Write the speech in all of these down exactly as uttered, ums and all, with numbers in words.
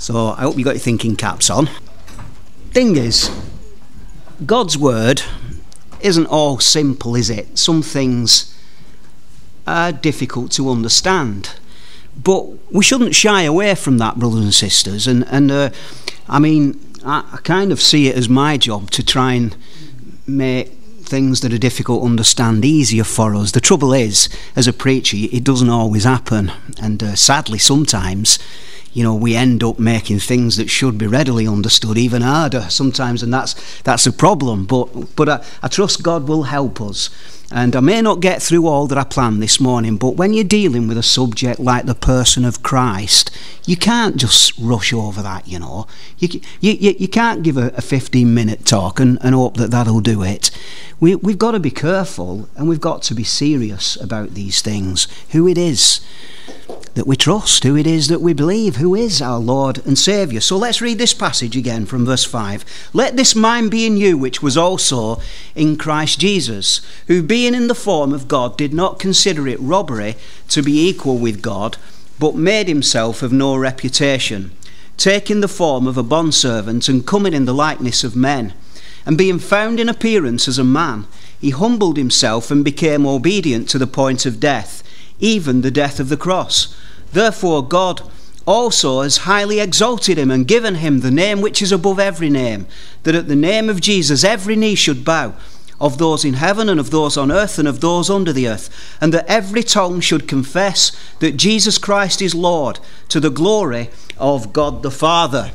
So I hope you got your thinking caps on. Thing is, God's word isn't all simple, is it? Some things are difficult to understand. But we shouldn't shy away from that, brothers and sisters. And, and uh, I mean, I, I kind of see it as my job to try and make things that are difficult to understand easier for us. The trouble is, as a preacher, it doesn't always happen. And uh, sadly, sometimes, you know, we end up making things that should be readily understood even harder sometimes, and that's that's a problem. But but I, I trust God will help us. And I may not get through all that I planned this morning, but when you're dealing with a subject like the person of Christ, you can't just rush over that, you know. You you, you can't give a fifteen-minute talk and, and hope that that'll do it. We, we've got to be careful, and we've got to be serious about these things. Who it is that we trust, who it is that we believe, who is our Lord and Saviour. So let's read this passage again from verse five. Let this mind be in you, which was also in Christ Jesus, who being in the form of God did not consider it robbery to be equal with God, but made himself of no reputation, taking the form of a bondservant and coming in the likeness of men. And being found in appearance as a man, he humbled himself and became obedient to the point of death, even the death of the cross. Therefore God also has highly exalted him and given him the name which is above every name, that at the name of Jesus every knee should bow, of those in heaven and of those on earth and of those under the earth, and that every tongue should confess that Jesus Christ is Lord, to the glory of God the Father.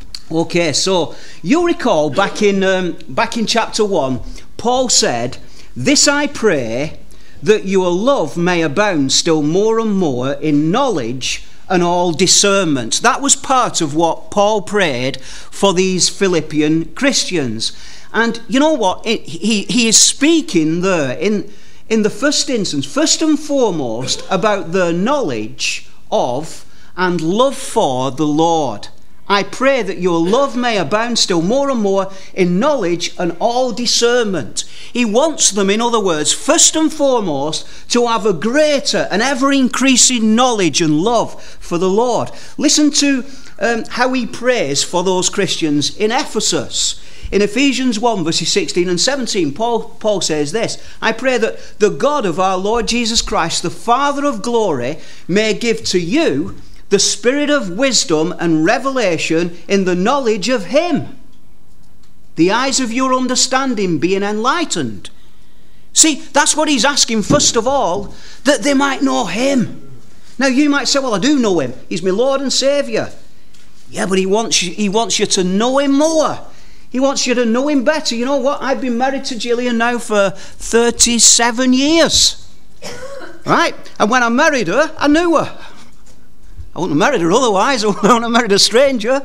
Okay, so you'll recall back in um, back in chapter one, Paul said, "This I pray, that your love may abound still more and more in knowledge and all discernment." That was part of what Paul prayed for these Philippian Christians. And you know what? It, he, he is speaking there in, in the first instance, first and foremost, about the knowledge of and love for the Lord. I pray that your love may abound still more and more in knowledge and all discernment. He wants them, in other words, first and foremost, to have a greater and ever-increasing knowledge and love for the Lord. Listen to um, how he prays for those Christians in Ephesus. In Ephesians one, verses sixteen and seventeen, Paul, Paul says this, "I pray that the God of our Lord Jesus Christ, the Father of glory, may give to you the spirit of wisdom and revelation in the knowledge of him, the eyes of your understanding being enlightened." See, that's what he's asking first of all, that they might know him. Now you might say, well, I do know him. He's my Lord and Saviour. Yeah, but he wants you, he wants you to know him more. He wants you to know him better. You know what? I've been married to Gillian now for thirty-seven years. Right? And when I married her, I knew her. I wouldn't have married her otherwise. I wouldn't have married a stranger.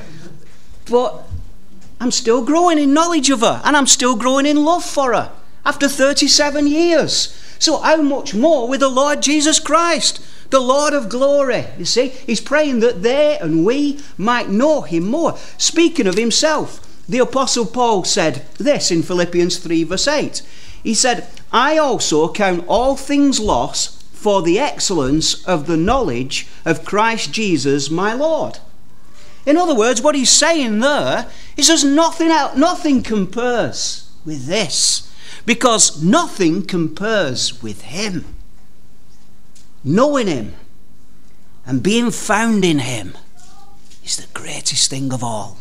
But I'm still growing in knowledge of her, and I'm still growing in love for her after thirty-seven years. So how much more with the Lord Jesus Christ, the Lord of glory? You see, he's praying that they and we might know him more. Speaking of himself, the Apostle Paul said this in Philippians three, verse eight. He said, "I also count all things lost for the excellence of the knowledge of Christ Jesus my Lord." In other words, what he's saying there is there's nothing out, nothing compares with this, because nothing compares with him. Knowing him and being found in him is the greatest thing of all.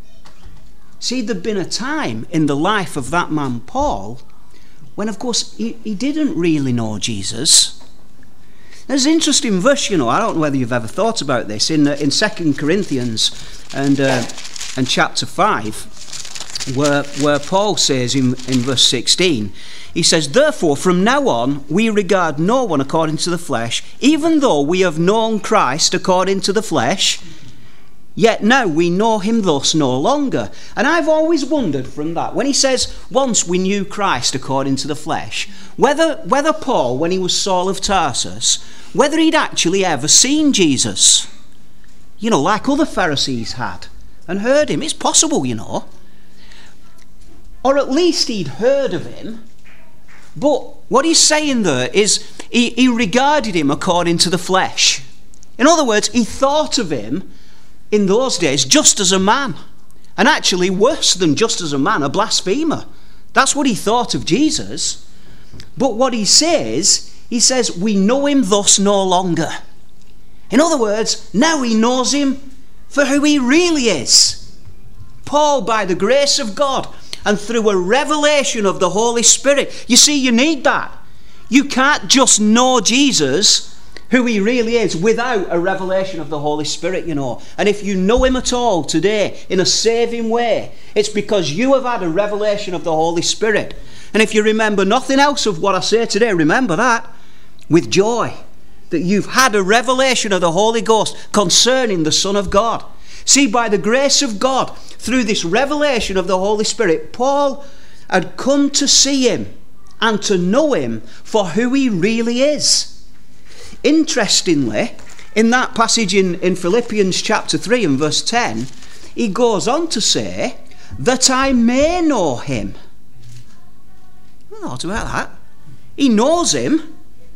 See, there'd been a time in the life of that man Paul when, of course, he, he didn't really know Jesus. There's an interesting verse, you know, I don't know whether you've ever thought about this, in uh, in Second Corinthians and uh, and chapter five, where where Paul says in, in verse sixteen, he says, "Therefore from now on we regard no one according to the flesh, even though we have known Christ according to the flesh, yet now we know him thus no longer." And I've always wondered from that, when he says, once we knew Christ according to the flesh, whether, whether Paul, when he was Saul of Tarsus, whether he'd actually ever seen Jesus. You know, like other Pharisees had, and heard him. It's possible, you know. Or at least he'd heard of him. But what he's saying there is he, he regarded him according to the flesh. In other words, he thought of him in those days just as a man. And actually worse than just as a man, a blasphemer. That's what he thought of Jesus. But what he says, he says, we know him thus no longer. In other words, now he knows him for who he really is. Paul, by the grace of God and through a revelation of the Holy Spirit. You see, you need that. You can't just know Jesus, who he really is, without a revelation of the Holy Spirit, you know. And if you know him at all today in a saving way, it's because you have had a revelation of the Holy Spirit. And if you remember nothing else of what I say today, remember that with joy, that you've had a revelation of the Holy Ghost concerning the Son of God. See, by the grace of God, through this revelation of the Holy Spirit, Paul had come to see him and to know him for who he really is. Interestingly, in that passage in, in Philippians chapter three and verse ten, he goes on to say, that I may know him. I thought about that. He knows him,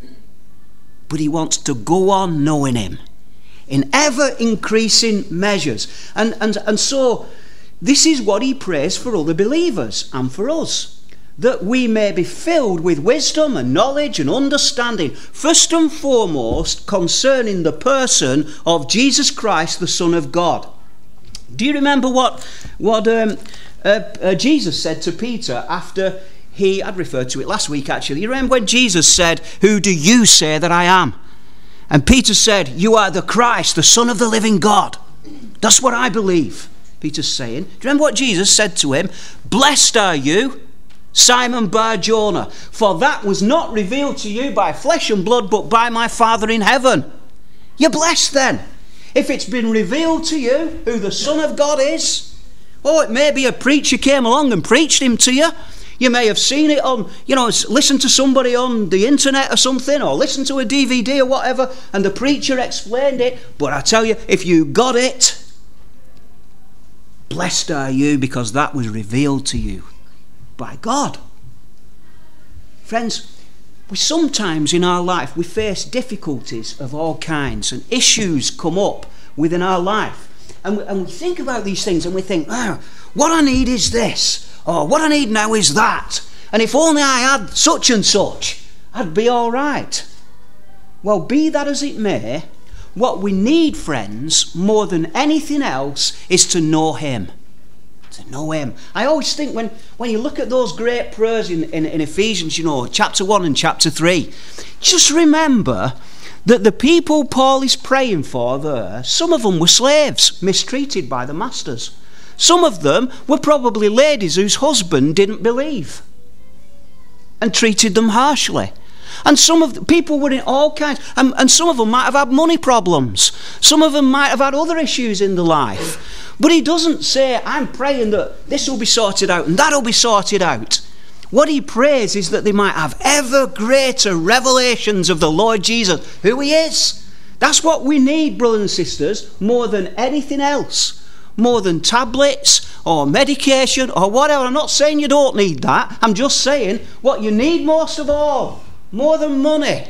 but he wants to go on knowing him in ever-increasing measures. And, and, and so, this is what he prays for other believers and for us. That we may be filled with wisdom and knowledge and understanding, first and foremost concerning the person of Jesus Christ, the Son of God. Do you remember what, what um, uh, uh, Jesus said to Peter after he, I'd referred to it last week actually, you remember when Jesus said, who do you say that I am? And Peter said, you are the Christ, the Son of the living God. That's what I believe, Peter's saying. Do you remember what Jesus said to him? Blessed are you, Simon Bar-Jonah, for that was not revealed to you by flesh and blood, but by my Father in heaven. You're blessed then. If it's been revealed to you who the Son of God is, oh, it may be a preacher came along and preached him to you. You may have seen it on, you know, listened to somebody on the internet or something, or listened to a D V D or whatever, and the preacher explained it. But I tell you, if you got it, blessed are you, because that was revealed to you by God. Friends, we sometimes in our life we face difficulties of all kinds, and issues come up within our life, and we, and we think about these things and we think, oh, what I need is this, or what I need now is that, and if only I had such and such, I'd be all right. Well, be that as it may, what we need, friends, more than anything else is to know him. To know him. I always think when, when you look at those great prayers in, in, in Ephesians, you know, chapter one and chapter three, just remember that the people Paul is praying for there, some of them were slaves, mistreated by the masters. Some of them were probably ladies whose husband didn't believe and treated them harshly. And some of the people were in all kinds, and, and some of them might have had money problems. Some of them might have had other issues in their life. But he doesn't say, I'm praying that this will be sorted out and that'll be sorted out. What he prays is that they might have ever greater revelations of the Lord Jesus, who he is. That's what we need, brothers and sisters, more than anything else. More than tablets or medication or whatever. I'm not saying you don't need that. I'm just saying what you need most of all, more than money,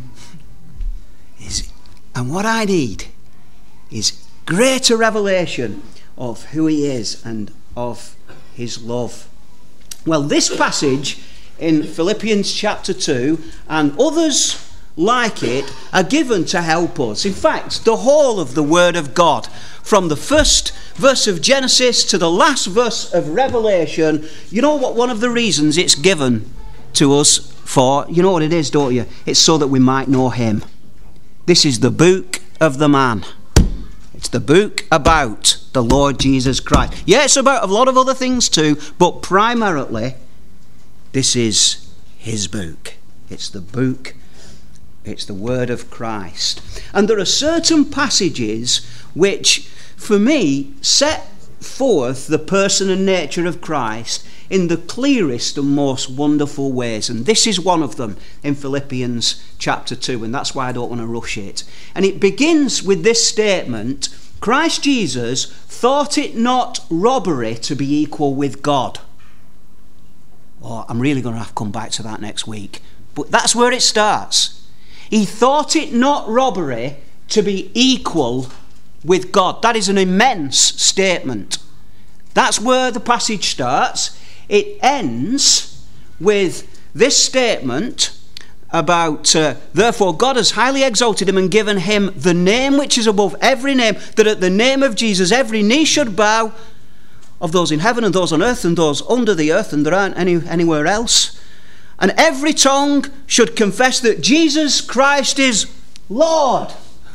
is, and what I need is greater revelation of who he is and of his love. Well, this passage in Philippians chapter two and others like it are given to help us. In fact, the whole of the Word of God, from the first verse of Genesis to the last verse of Revelation, you know what one of the reasons it's given to us for? You know what it is, don't you? It's so that we might know him. This is the book of the man. It's the book about the Lord Jesus Christ. Yeah, it's about a lot of other things too, but primarily, this is his book. It's the book, it's the word of Christ. And there are certain passages which, for me, set forth the person and nature of Christ in the clearest and most wonderful ways. And this is one of them in Philippians chapter two, and that's why I don't want to rush it. And it begins with this statement: Christ Jesus thought it not robbery to be equal with God. Oh, I'm really going to have to come back to that next week. But that's where it starts. He thought it not robbery to be equal with God. That is an immense statement. That's where the passage starts. It ends with this statement about, uh, therefore God has highly exalted him and given him the name which is above every name, that at the name of Jesus every knee should bow, of those in heaven and those on earth and those under the earth, and there aren't any anywhere else, and every tongue should confess that Jesus Christ is Lord.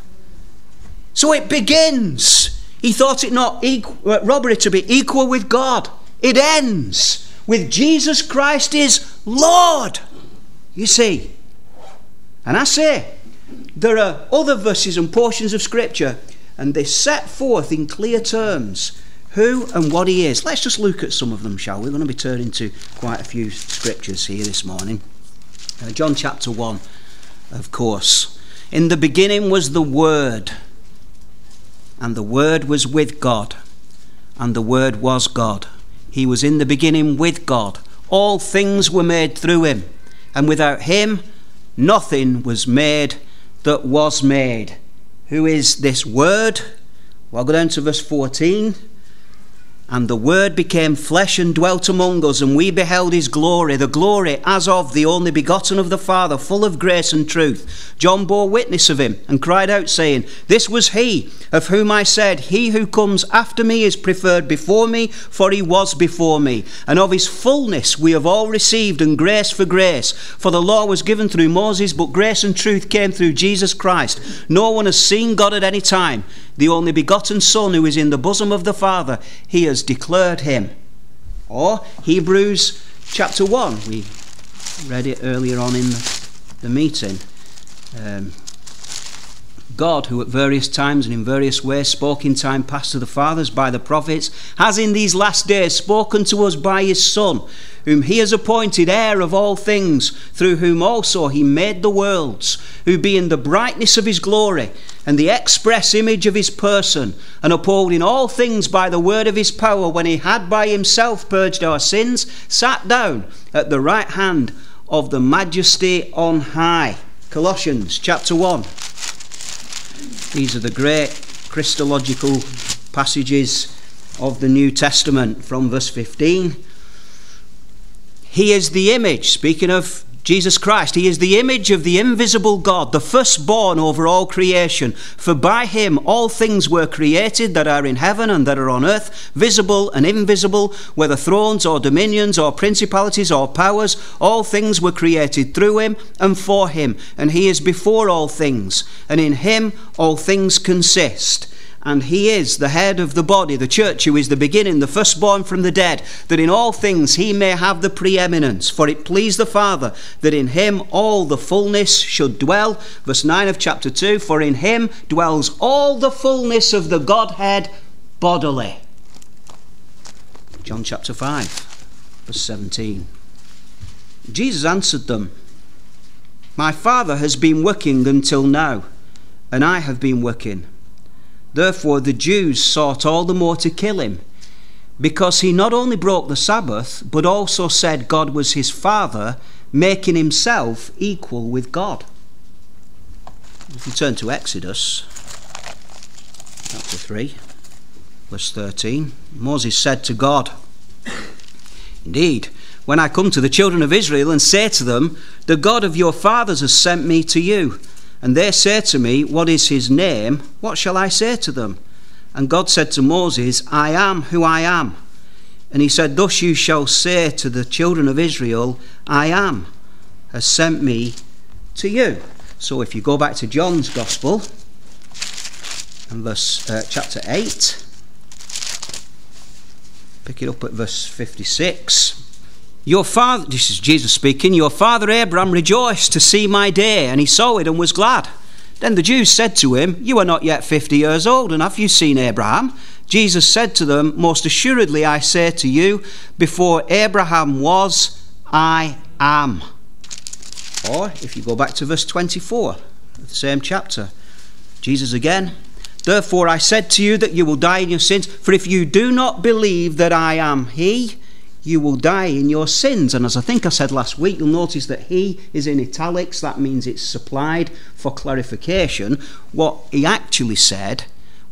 So it begins. He thought it not equal, robbery to be equal with God. It ends with Jesus Christ is Lord. You see. And I say, there are other verses and portions of Scripture, and they set forth in clear terms who and what he is. Let's just look at some of them, shall we? We're going to be turning to quite a few Scriptures here this morning. Uh, John chapter one, of course. In the beginning was the Word, and the Word was with God, and the Word was God. He was in the beginning with God. All things were made through him, and without him nothing was made that was made. Who is this Word? Well, I'll go down to verse fourteen. And the Word became flesh and dwelt among us, and we beheld his glory, the glory as of the only begotten of the Father, full of grace and truth. John bore witness of him, and cried out, saying, This was he, of whom I said, He who comes after me is preferred before me, for he was before me. And of his fullness we have all received, and grace for grace. For the law was given through Moses, but grace and truth came through Jesus Christ. No one has seen God at any time. The only begotten Son, who is in the bosom of the Father, he has declared him. Or Hebrews chapter one, we read it earlier on in the, the meeting. Um, God, who at various times and in various ways spoke in time past to the fathers by the prophets, has in these last days spoken to us by his Son, whom he has appointed heir of all things, through whom also he made the worlds, who being the brightness of his glory and the express image of his person, and upholding all things by the word of his power, when he had by himself purged our sins, sat down at the right hand of the majesty on high. Colossians chapter one. These are the great Christological passages of the New Testament from verse fifteen. He is the image, speaking of Jesus Christ, he is the image of the invisible God, the firstborn over all creation. For by him all things were created that are in heaven and that are on earth, visible and invisible, whether thrones or dominions or principalities or powers. All things were created through him and for him, and he is before all things, and in him all things consist. And he is the head of the body, the church, who is the beginning, the firstborn from the dead, that in all things he may have the preeminence. For it pleased the Father that in him all the fullness should dwell. Verse nine of chapter two, for in him dwells all the fullness of the Godhead bodily. John chapter five, verse seventeen. Jesus answered them, My Father has been working until now, and I have been working. Therefore the Jews sought all the more to kill him, because he not only broke the Sabbath, but also said God was his Father, making himself equal with God. If you turn to Exodus chapter three, verse thirteen, Moses said to God, Indeed, when I come to the children of Israel and say to them, The God of your fathers has sent me to you, and they say to me, What is his name? What shall I say to them? And God said to Moses, I am who I am. And he said, Thus you shall say to the children of Israel, I am has sent me to you. So if you go back to John's Gospel, and verse uh, chapter eight, pick it up at verse fifty-six. Your father, this is Jesus speaking, your father Abraham rejoiced to see my day, and he saw it and was glad. Then the Jews said to him, You are not yet fifty years old, and have you seen Abraham? Jesus said to them, Most assuredly I say to you, before Abraham was, I am. Or if you go back to verse twenty-four of the same chapter, Jesus again, Therefore I said to you that you will die in your sins, for if you do not believe that I am he, you will die in your sins. And as I think I said last week, you'll notice that he is in italics. That means it's supplied for clarification. What he actually said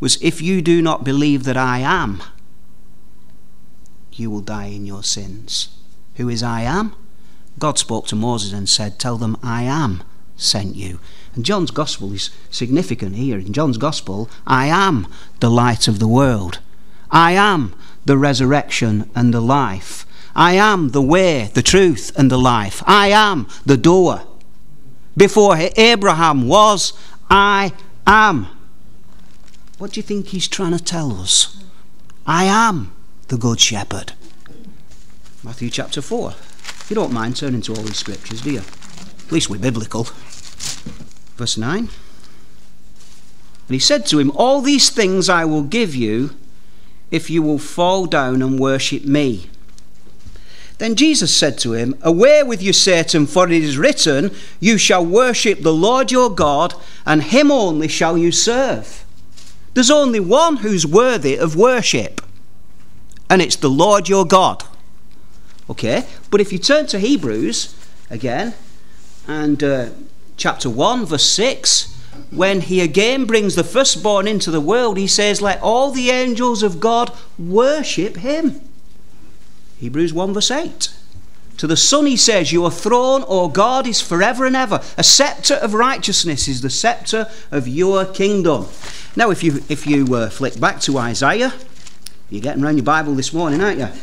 was, if you do not believe that I am, you will die in your sins. Who is I am? God spoke to Moses and said, tell them I am sent you. And John's gospel is significant here. In John's gospel, I am the light of the world. I am the resurrection and the life. I am the way, the truth and the life. I am the door. Before Abraham was, I am. What do you think he's trying to tell us? I am the good shepherd. Matthew chapter four. You don't mind turning to all these scriptures, do you? At least we're biblical. Verse nine. And he said to him, all these things I will give you if you will fall down and worship me. Then Jesus said to him, away with you, Satan, for it is written, you shall worship the Lord your God, and him only shall you serve. There's only one who's worthy of worship, and it's the Lord your God. Okay, but if you turn to Hebrews again, and uh, chapter one, verse six, when he again brings the firstborn into the world, he says, let all the angels of God worship him. Hebrews one, verse eight. To the Son he says, your throne, O God, is forever and ever. A scepter of righteousness is the scepter of your kingdom. Now, if you if you uh, flick back to Isaiah, you're getting around your Bible this morning, aren't you?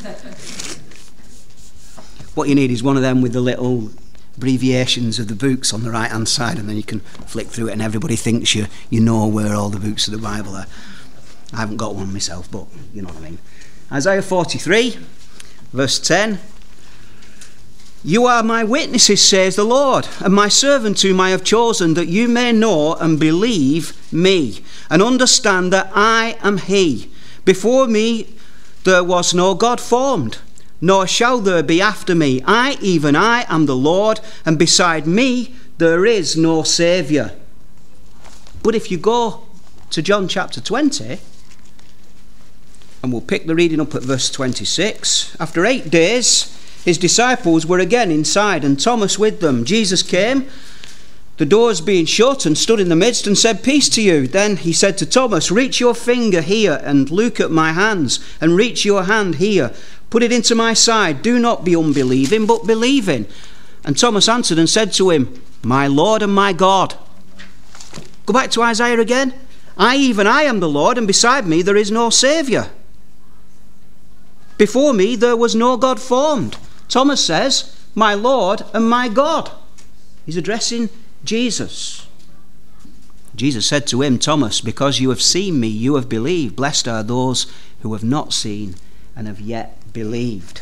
What you need is one of them with the little abbreviations of the books on the right-hand side, and then you can flick through it and everybody thinks you, you know where all the books of the Bible are. I haven't got one myself, but you know what I mean. Isaiah forty-three, verse ten. You are my witnesses, says the Lord, and my servant whom I have chosen, that you may know and believe me, and understand that I am he. Before me there was no God formed, nor shall there be after me. I, even I, am the Lord, and beside me there is no Saviour. But if you go to John chapter twenty, and we'll pick the reading up at verse twenty-six. After eight days, his disciples were again inside, and Thomas with them. Jesus came, the doors being shut, and stood in the midst, and said, peace to you. Then he said to Thomas, reach your finger here, and look at my hands, and reach your hand here. Put it into my side. Do not be unbelieving, but believing. And Thomas answered and said to him, my Lord and my God. Go back to Isaiah again. I, even I, am the Lord, and beside me there is no Saviour. Before me there was no God formed. Thomas says, my Lord and my God. He's addressing Jesus. Jesus said to him, Thomas, because you have seen me, you have believed. Blessed are those who have not seen and have yet believed.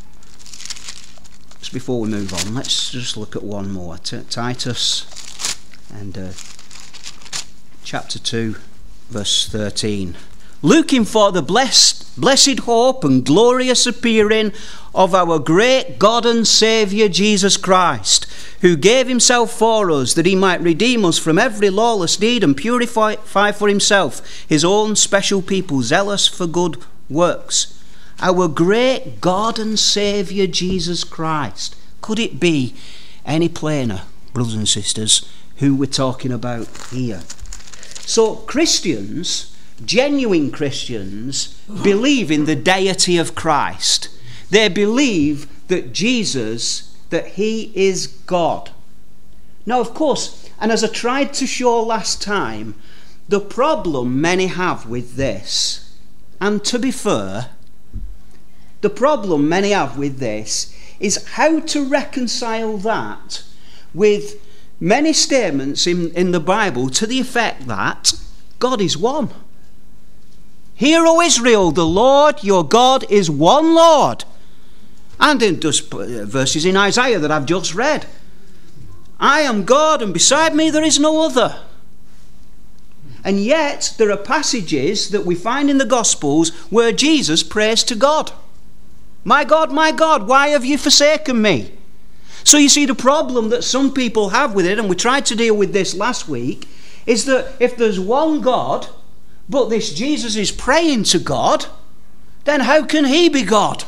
Just before we move on, let's just look at one more. T- Titus and uh, chapter two, verse thirteen. Looking for the blessed, blessed hope and glorious appearing of our great God and Saviour Jesus Christ, who gave himself for us, that he might redeem us from every lawless deed and purify for himself his own special people, zealous for good works. Our great God and Saviour Jesus Christ. Could it be any plainer, brothers and sisters, who we're talking about here? So Christians, genuine Christians, believe in the deity of Christ. They believe that Jesus, that he is God. Now, of course, and as I tried to show last time, the problem many have with this, and to be fair, the problem many have with this is how to reconcile that with many statements in, in the Bible to the effect that God is one. Hear, O Israel, the Lord your God is one Lord. And in just verses in Isaiah that I've just read. I am God, and beside me there is no other. And yet there are passages that we find in the Gospels where Jesus prays to God. My God, my God, why have you forsaken me? So you see, the problem that some people have with it, and we tried to deal with this last week, is that if there's one God, but this Jesus is praying to God, then how can he be God?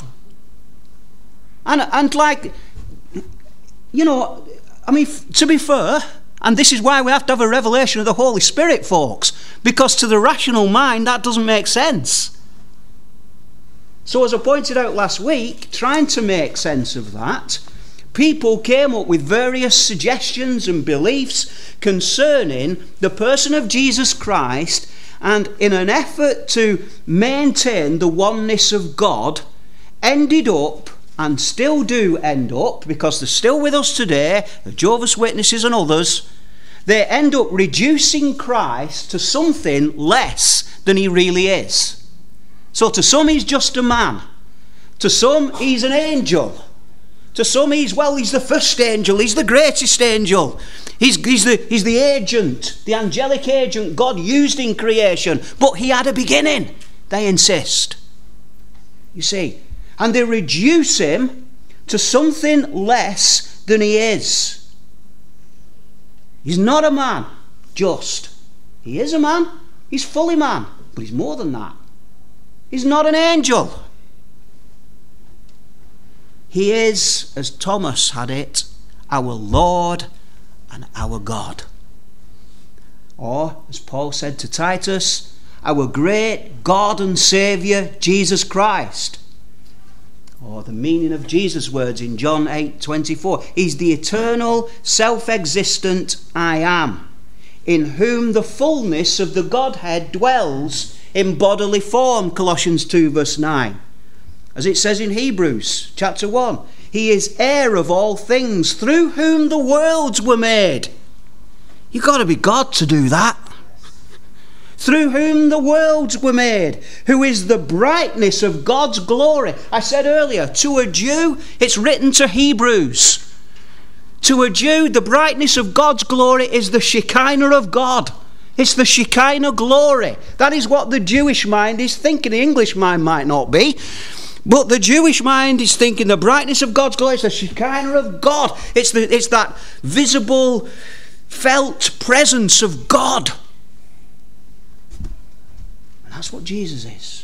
And, and like, you know, I mean, to be fair, And this is why we have to have a revelation of the Holy Spirit, folks, because to the rational mind that doesn't make sense. So as I pointed out last week, trying to make sense of that, people came up with various suggestions and beliefs concerning the person of Jesus Christ, and in an effort to maintain the oneness of God, ended up, and still do end up, because they're still with us today, the Jehovah's Witnesses and others, they end up reducing Christ to something less than he really is. So to some he's just a man. To some he's an angel. To some he's, well, he's the first angel. He's the greatest angel. He's, he's, the, he's the agent, the angelic agent God used in creation. But he had a beginning, they insist. You see. And they reduce him to something less than he is. He's not a man, just. He is a man. He's fully man. But he's more than that. He's not an angel. He is, as Thomas had it, our Lord and our God. Or, as Paul said to Titus, our great God and Saviour, Jesus Christ. Or the meaning of Jesus' words in John eight twenty-four. He's the eternal, self-existent I am, in whom the fullness of the Godhead dwells in bodily form, Colossians two verse nine. As it says in Hebrews chapter one, he is heir of all things, through whom the worlds were made. You've got to be God to do that. Through whom the worlds were made, who is the brightness of God's glory. I said earlier, to a Jew, it's written to Hebrews. To a Jew, the brightness of God's glory is the Shekinah of God. It's the Shekinah glory. That is what the Jewish mind is thinking. The English mind might not be. But the Jewish mind is thinking the brightness of God's glory is the Shekinah of God. It's, the, it's that visible, felt presence of God. And that's what Jesus is.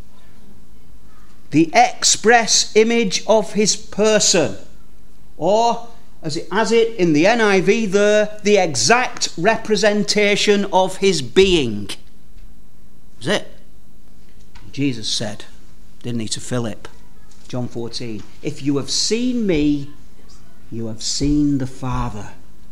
The express image of his person. Or, as it has it in the N I V there, the exact representation of his being. That's it. Jesus said, didn't he, to Philip, John fourteen, if you have seen me, you have seen the Father,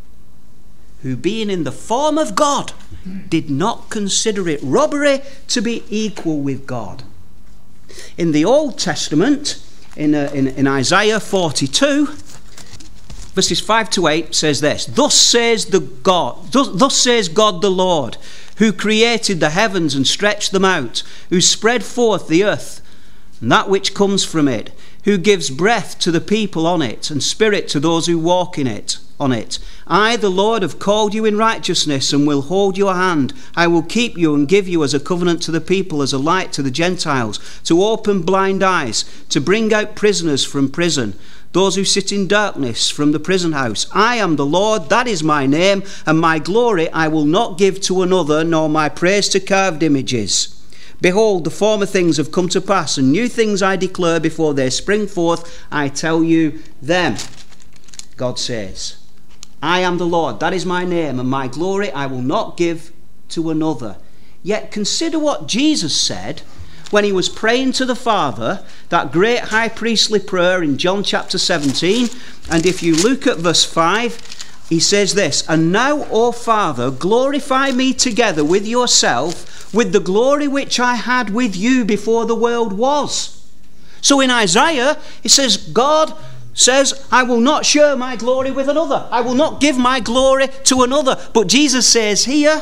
who being in the form of God, did not consider it robbery to be equal with God. In the Old Testament, in, uh, in, in Isaiah forty-two, verses five to eight says this, Thus says the God, thus, thus says God the Lord, who created the heavens and stretched them out, who spread forth the earth and that which comes from it, who gives breath to the people on it and spirit to those who walk in it, on it. I, the Lord, have called you in righteousness and will hold your hand. I will keep you and give you as a covenant to the people, as a light to the Gentiles, to open blind eyes, to bring out prisoners from prison, those who sit in darkness from the prison house. I am the Lord, that is my name, and my glory I will not give to another, nor my praise to carved images. Behold, the former things have come to pass, and new things I declare before they spring forth. I tell you them. God says, I am the Lord, that is my name, and my glory I will not give to another. Yet consider what Jesus said when he was praying to the Father, that great high priestly prayer in John chapter seventeen. And if you look at verse five, he says this, And now, O Father, glorify me together with yourself, with the glory which I had with you before the world was. So in Isaiah, it says, God says, I will not share my glory with another. I will not give my glory to another. But Jesus says here,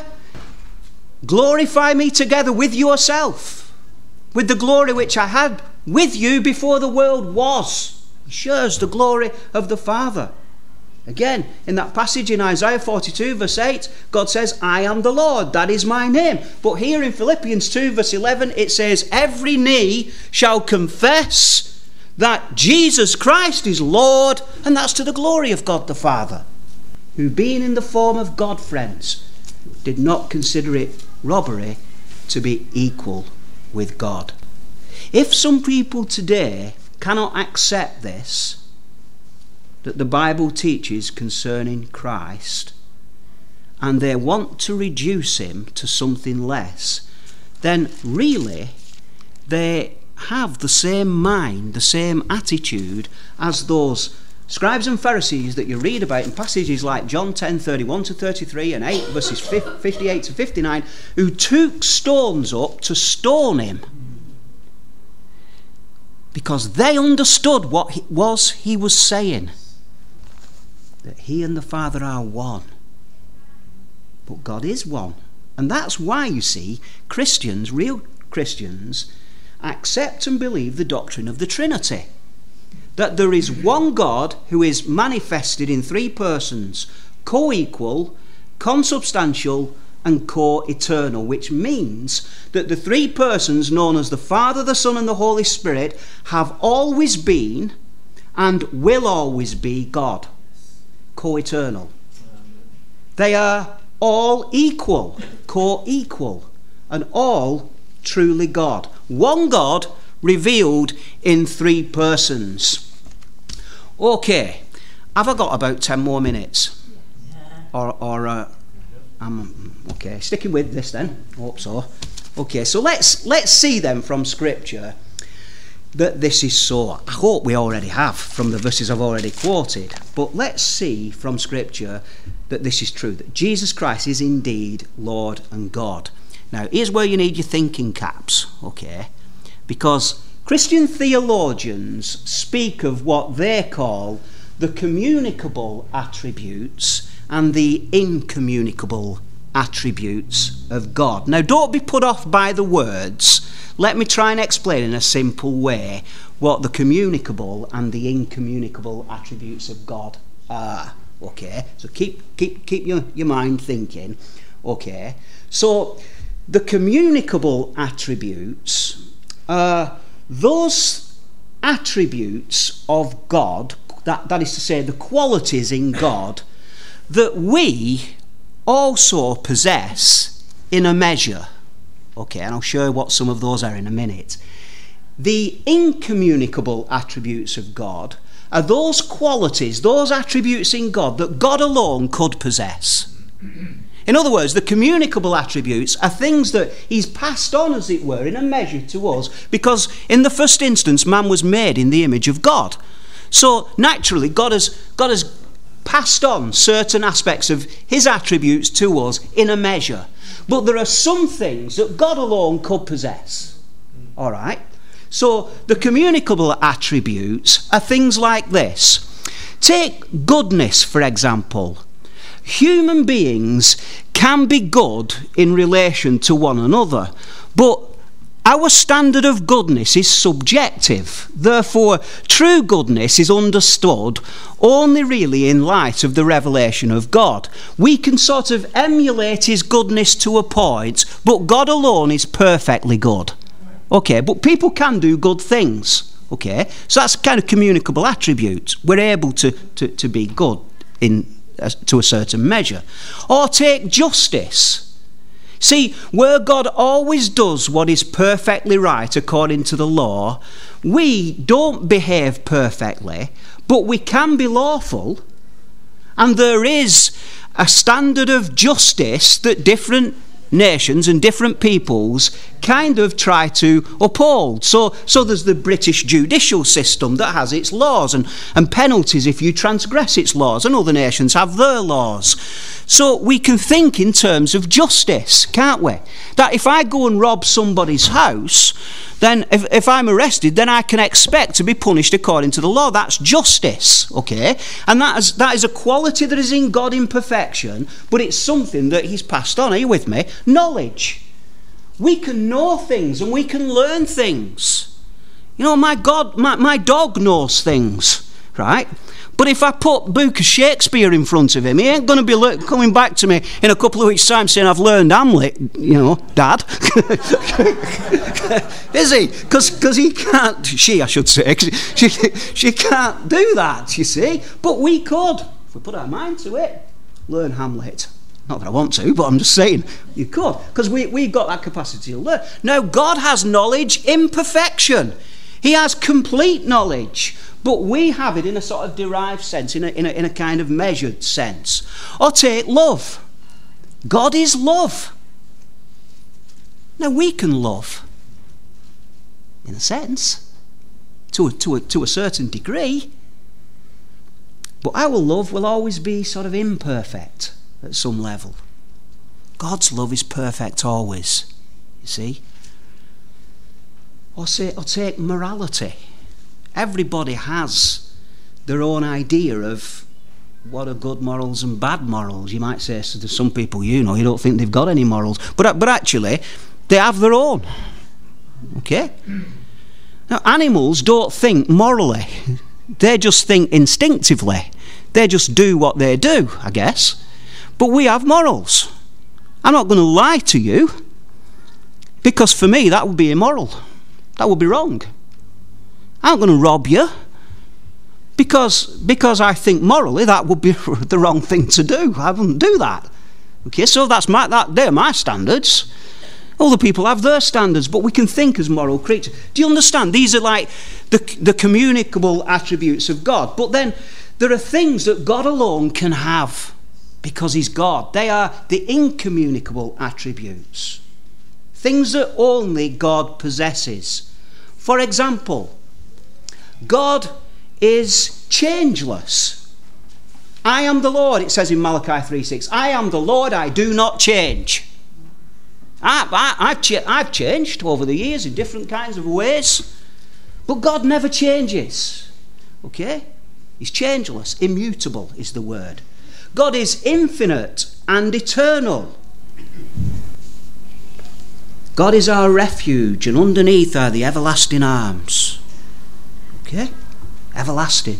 glorify me together with yourself, with the glory which I had with you before the world was. He shares the glory of the Father. Again, in that passage in Isaiah forty-two verse eight, God says, I am the Lord, that is my name. But here in Philippians two verse eleven, it says, every knee shall confess that Jesus Christ is Lord, and that's to the glory of God the Father, who being in the form of God, friends, did not consider it robbery to be equal with God. If some people today cannot accept this, that the Bible teaches concerning Christ, and they want to reduce him to something less, then really they have the same mind, the same attitude as those scribes and Pharisees that you read about in passages like John ten, thirty-one to thirty-three and eight verses fifty-eight to fifty-nine, who took stones up to stone him because they understood what it was he was saying, that he and the Father are one. But God is one. And that's why, you see, Christians, real Christians, accept and believe the doctrine of the Trinity. That there is one God who is manifested in three persons, co-equal, consubstantial, and co-eternal, which means that the three persons known as the Father, the Son, and the Holy Spirit have always been and will always be God. Co-eternal. They are all equal, co-equal, and all truly God. One God revealed in three persons. Okay, have I got about ten more minutes? Or, or uh, I'm okay. Sticking with this then. Hope so. Okay, so let's let's see then from Scripture that this is so. I hope we already have from the verses I've already quoted. But let's see from Scripture that this is true, that Jesus Christ is indeed Lord and God. Now, here's where you need your thinking caps, okay? Because Christian theologians speak of what they call the communicable attributes and the incommunicable attributes of God. Now, don't be put off by the words. Let me try and explain in a simple way what the communicable and the incommunicable attributes of God are. Okay, so keep keep keep your, your mind thinking. Okay, so the communicable attributes are those attributes of God, that, that is to say the qualities in God that we also possess in a measure. Okay, and I'll show you what some of those are in a minute. The incommunicable attributes of God are those qualities, those attributes in God that God alone could possess. In other words, the communicable attributes are things that he's passed on, as it were, in a measure to us, because in the first instance, man was made in the image of God. So naturally, God has, God has passed on certain aspects of his attributes to us in a measure. But there are some things that God alone could possess. All right? So the communicable attributes are things like this. Take goodness, for example. Human beings can be good in relation to one another, but our standard of goodness is subjective. Therefore, true goodness is understood only really in light of the revelation of God. We can sort of emulate his goodness to a point, but God alone is perfectly good. Okay, but people can do good things. Okay, so that's a kind of communicable attribute. We're able to, to, to be good in uh, to a certain measure. Or take justice. See, where God always does what is perfectly right according to the law, we don't behave perfectly, but we can be lawful, and there is a standard of justice that different nations and different peoples kind of try to uphold. So, so there's the British judicial system that has its laws and, and penalties if you transgress its laws, and other nations have their laws. So we can think in terms of justice, can't we? That if I go and rob somebody's house, then if, if I'm arrested, then I can expect to be punished according to the law. That's justice, okay? And that is, that is a quality that is in God in perfection, but it's something that he's passed on. Are you with me? Knowledge. We can know things and we can learn things. You know, my God, my, my dog knows things, right? But if I put a book of Shakespeare in front of him, he ain't going to be le- coming back to me in a couple of weeks' time saying, I've learned Hamlet, you know, Dad. Is he? Because he can't, she I should say, she, she can't do that, you see. But we could, if we put our mind to it, learn Hamlet. Not that I want to, but I'm just saying you could, because we, we've got that capacity to learn. Now, God has knowledge in perfection. He has complete knowledge, but we have it in a sort of derived sense, in a, in a, in a kind of measured sense. Or take love. God is love. Now we can love, in a sense, to a, to a, to a certain degree, but our love will always be sort of imperfect at some level. God's love is perfect always, you see. Or, say, or take morality. Everybody has their own idea of what are good morals and bad morals. You might say to some people, you know, you don't think they've got any morals. But, but actually, they have their own. Okay? Now, animals don't think morally. They just think instinctively. They just do what they do, I guess. But we have morals. I'm not going to lie to you, because for me that would be immoral. That would be wrong. I'm not going to rob you, because because I think morally that would be the wrong thing to do. I wouldn't do that. Okay, so that's my that they're my standards. Other people have their standards, but we can think as moral creatures. Do you understand? These are like the the communicable attributes of God. But then there are things that God alone can have, because he's God. They are the incommunicable attributes. Things that only God possesses. For example, God is changeless. I am the Lord, it says in Malachi three six. I am the Lord, I do not change. I, I, I've, cha- I've changed over the years in different kinds of ways. But God never changes. Okay? He's changeless. Immutable is the word. God is infinite and eternal. God is our refuge, and underneath are the everlasting arms. Okay? Everlasting.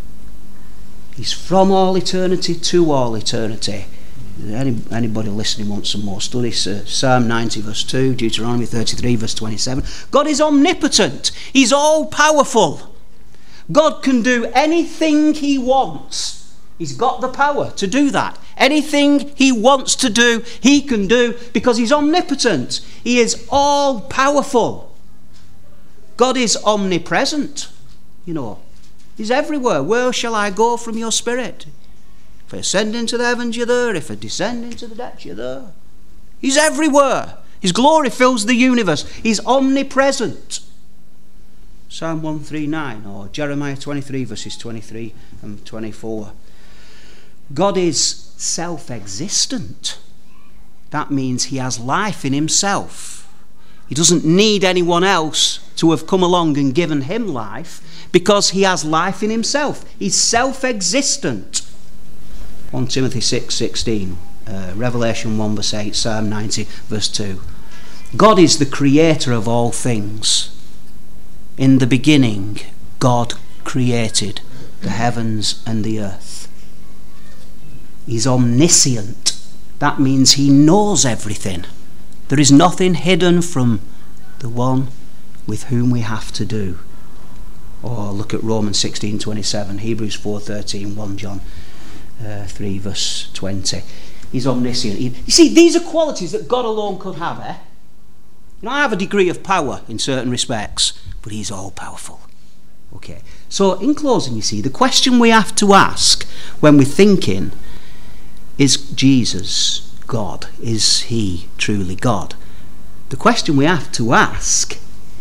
He's from all eternity to all eternity. Any, anybody listening wants some more studies? Uh, Psalm ninety verse two, Deuteronomy thirty-three verse twenty-seven. God is omnipotent. He's all powerful. God can do anything he wants. He's got the power to do that. Anything he wants to do, he can do, because he's omnipotent. He is all powerful. God is omnipresent. You know, he's everywhere. Where shall I go from your spirit? If I ascend into the heavens, you're there. If I descend into the depths, you're there. He's everywhere. His glory fills the universe. He's omnipresent. Psalm one thirty-nine or Jeremiah twenty-three verses twenty-three and twenty-four. God is self-existent. That means he has life in himself. He doesn't need anyone else to have come along and given him life, because he has life in himself. He's self-existent. First Timothy six sixteen, uh, Revelation one verse eight, Psalm ninety verse two. God is the creator of all things. In the beginning, God created the heavens and the earth. He's omniscient. That means he knows everything. There is nothing hidden from the one with whom we have to do. Or look at Romans sixteen twenty-seven, Hebrews four thirteen, First John uh, three verse twenty. He's omniscient. He, you see, these are qualities that God alone could have, eh? You know, I have a degree of power in certain respects, but he's all powerful. Okay. So in closing, you see, the question we have to ask when we're thinking, is Jesus God? Is he truly God? The question we have to ask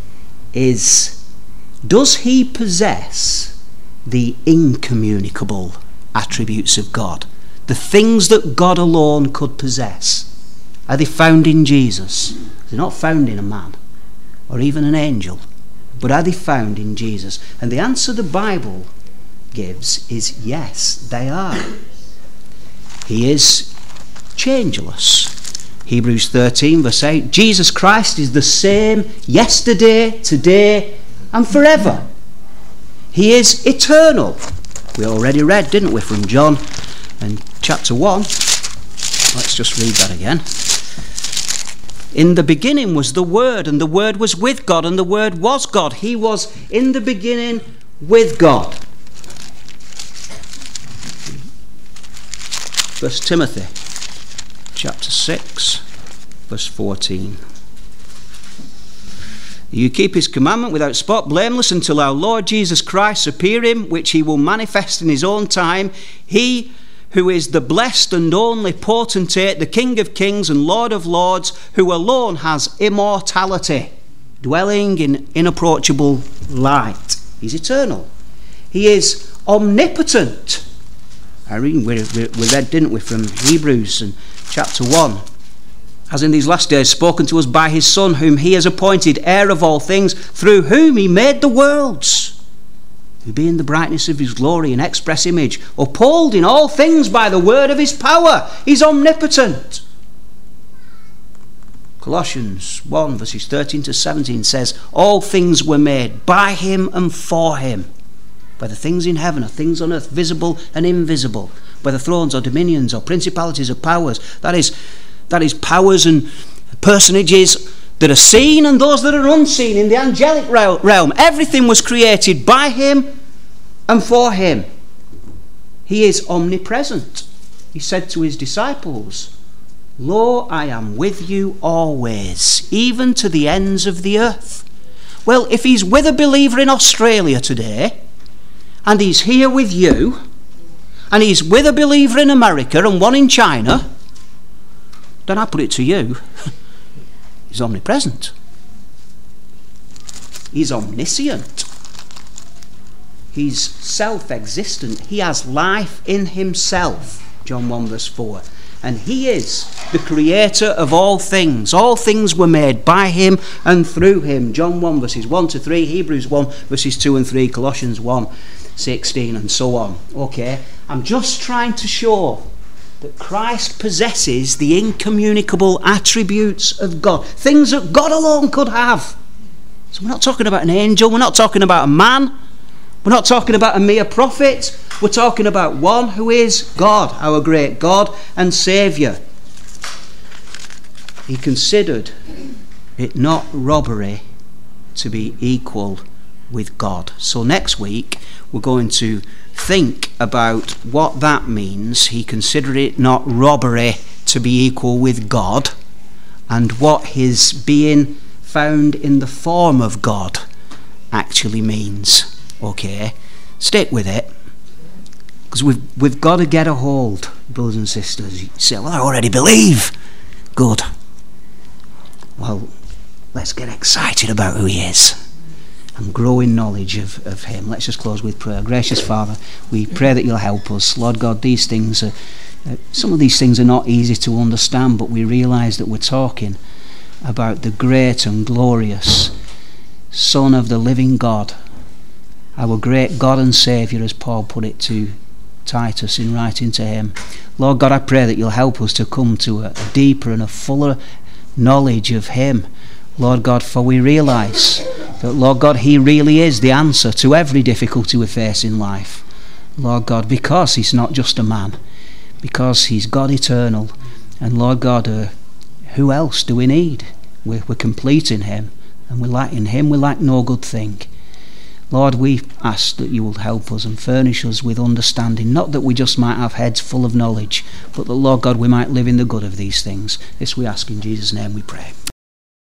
is, does he possess the incommunicable attributes of God? The things that God alone could possess. Are they found in Jesus? They're not found in a man or even an angel. But are they found in Jesus? And the answer the Bible gives is yes, they are. He is changeless. Hebrews thirteen verse eight. Jesus Christ is the same yesterday, today, and forever. He is eternal. We already read, didn't we, from John and chapter one. Let's just read that again. In the beginning was the Word, and the Word was with God, and the Word was God. He was in the beginning with God. First Timothy chapter six verse fourteen. You keep his commandment without spot, blameless, until our Lord Jesus Christ appear him, which he will manifest in his own time. He who is the blessed and only potentate, the King of kings and Lord of lords, who alone has immortality, dwelling in inapproachable light. He's eternal. He is omnipotent. I read, we, we, we read, didn't we, from Hebrews and chapter one. As in these last days spoken to us by his Son, whom he has appointed heir of all things, through whom he made the worlds, who being the brightness of his glory and express image, upholding all things by the word of his power. He's omnipotent. Colossians one verses thirteen to seventeen says, all things were made by him and for him, whether things in heaven or things on earth, visible and invisible, whether thrones or dominions or principalities or powers. That is, that is powers and personages that are seen and those that are unseen in the angelic realm. Everything was created by him and for him. He is omnipresent. He said to his disciples, lo, I am with you always, even to the ends of the earth. Well, if he's with a believer in Australia today, and he's here with you, and he's with a believer in America and one in China, then I put it to you, he's omnipresent. He's omniscient. He's self-existent. He has life in himself, John one verse four. And he is the creator of all things. All things were made by him and through him. John one verses one to three, Hebrews one verses two and three, Colossians one sixteen, and so on. Okay, I'm just trying to show that Christ possesses the incommunicable attributes of God, things that God alone could have. So we're not talking about an angel, we're not talking about a man, we're not talking about a mere prophet, we're talking about one who is God, our great God and Saviour. He considered it not robbery to be equal with God. So next week we're going to think about what that means. He considered it not robbery to be equal with God, and what his being found in the form of God actually means. Okay, stick with it, because we've, we've got to get a hold, brothers and sisters. You say, well, I already believe. Good. Well, let's get excited about who he is and grow in knowledge of, of him. Let's just close with prayer. Gracious Father, we pray that you'll help us. Lord God, these things are, uh, some of these things are not easy to understand, but we realise that we're talking about the great and glorious Son of the living God, our great God and Saviour, as Paul put it to Titus in writing to him. Lord God, I pray that you'll help us to come to a, a deeper and a fuller knowledge of him, Lord God, for we realise that, Lord God, he really is the answer to every difficulty we face in life, Lord God, because he's not just a man, because he's God eternal. And Lord God, uh, who else do we need? We're, we're complete in him, and we lack in him we lack no good thing. Lord, we ask that you will help us and furnish us with understanding, not that we just might have heads full of knowledge, but that, Lord God, we might live in the good of these things. This we ask in Jesus' name we pray.